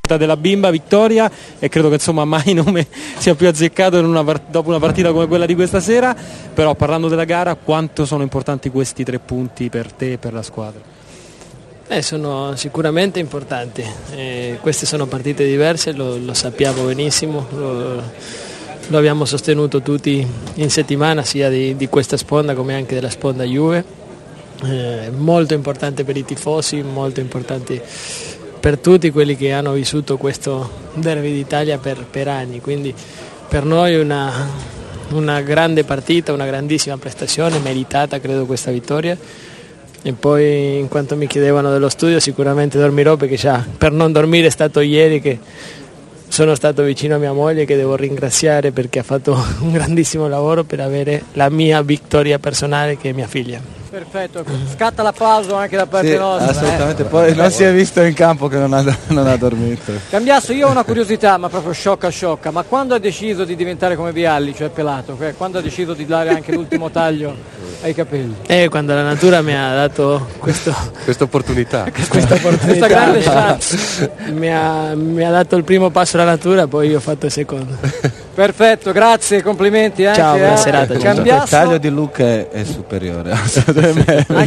della bimba Vittoria, e credo che insomma mai nome sia più azzeccato dopo una partita come quella di questa sera. Però parlando della gara, quanto sono importanti questi 3 punti per te e per la squadra? Sono sicuramente importanti, queste sono partite diverse, lo sappiamo benissimo, lo abbiamo sostenuto tutti in settimana, sia di questa sponda come anche della sponda Juve. Molto importante per i tifosi, molto importante per tutti quelli che hanno vissuto questo derby d'Italia per anni, quindi per noi una grande partita, una grandissima prestazione, meritata credo questa vittoria. E poi, in quanto mi chiedevano dello studio, sicuramente dormirò, perché già per non dormire è stato ieri che sono stato vicino a mia moglie, che devo ringraziare perché ha fatto un grandissimo lavoro per avere la mia vittoria personale, che è mia figlia. Perfetto, scatta l'applauso anche da parte nostra. Assolutamente, poi non si è visto in campo che non ha dormito. Cambiasso, io ho una curiosità, ma proprio sciocca, ma quando ha deciso di diventare come Vialli, cioè pelato? Quando ha deciso di dare anche l'ultimo taglio ai capelli? Quando la natura mi ha dato questa opportunità, questa grande chance. mi ha dato il primo passo la natura, poi io ho fatto il secondo. Perfetto, grazie, complimenti anche. Ciao, buona serata. Il taglio di Luca è superiore.